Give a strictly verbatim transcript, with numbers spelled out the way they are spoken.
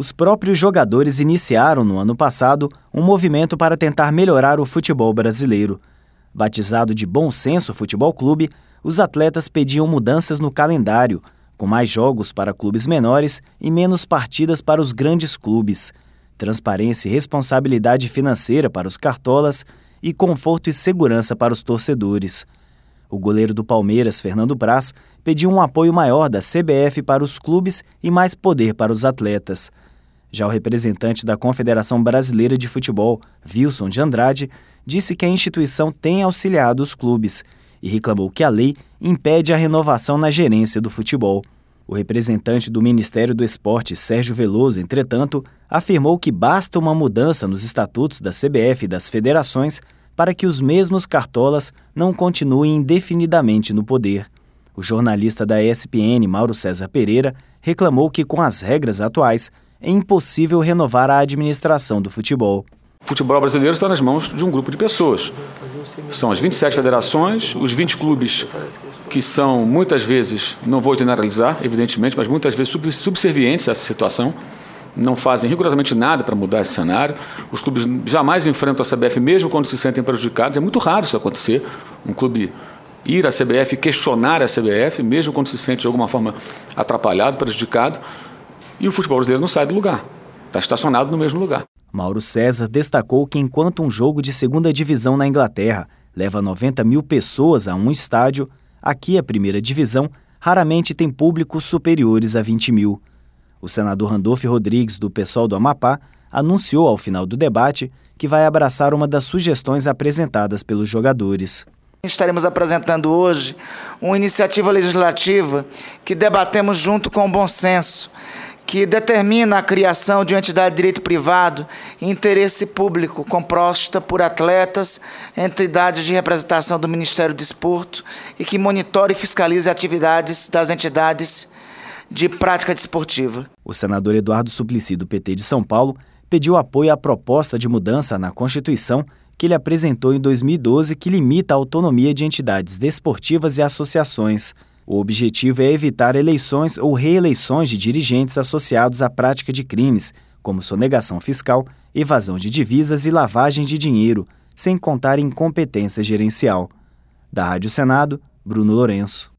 Os próprios jogadores iniciaram no ano passado um movimento para tentar melhorar o futebol brasileiro. Batizado de Bom Senso Futebol Clube, os atletas pediam mudanças no calendário, com mais jogos para clubes menores e menos partidas para os grandes clubes, transparência e responsabilidade financeira para os cartolas e conforto e segurança para os torcedores. O goleiro do Palmeiras, Fernando Praz, pediu um apoio maior da C B F para os clubes e mais poder para os atletas. Já o representante da Confederação Brasileira de Futebol, Wilson de Andrade, disse que a instituição tem auxiliado os clubes e reclamou que a lei impede a renovação na gerência do futebol. O representante do Ministério do Esporte, Sérgio Veloso, entretanto, afirmou que basta uma mudança nos estatutos da C B F e das federações para que os mesmos cartolas não continuem indefinidamente no poder. O jornalista da E S P N, Mauro César Pereira, reclamou que, com as regras atuais, é impossível renovar a administração do futebol. O futebol brasileiro está nas mãos de um grupo de pessoas. São as vinte e sete federações, os vinte clubes que são, muitas vezes, não vou generalizar, evidentemente, mas muitas vezes subservientes a essa situação, não fazem rigorosamente nada para mudar esse cenário. Os clubes jamais enfrentam a C B F, mesmo quando se sentem prejudicados. É muito raro isso acontecer, um clube ir à C B F e questionar a C B F, mesmo quando se sente de alguma forma atrapalhado, prejudicado. E o futebol brasileiro não sai do lugar, está estacionado no mesmo lugar. Mauro César destacou que enquanto um jogo de segunda divisão na Inglaterra leva noventa mil pessoas a um estádio, aqui a primeira divisão raramente tem públicos superiores a vinte mil. O senador Randolfo Rodrigues, do PSOL do Amapá, anunciou ao final do debate que vai abraçar uma das sugestões apresentadas pelos jogadores. Estaremos apresentando hoje uma iniciativa legislativa que debatemos junto com o Bom Senso, que determina a criação de uma entidade de direito privado e interesse público composta por atletas, entidades de representação do Ministério do Desporto e que monitore e fiscalize atividades das entidades de prática desportiva. O senador Eduardo Suplicy, do P T de São Paulo, pediu apoio à proposta de mudança na Constituição que ele apresentou em dois mil e doze, que limita a autonomia de entidades desportivas e associações. O objetivo é evitar eleições ou reeleições de dirigentes associados à prática de crimes, como sonegação fiscal, evasão de divisas e lavagem de dinheiro, sem contar incompetência gerencial. Da Rádio Senado, Bruno Lourenço.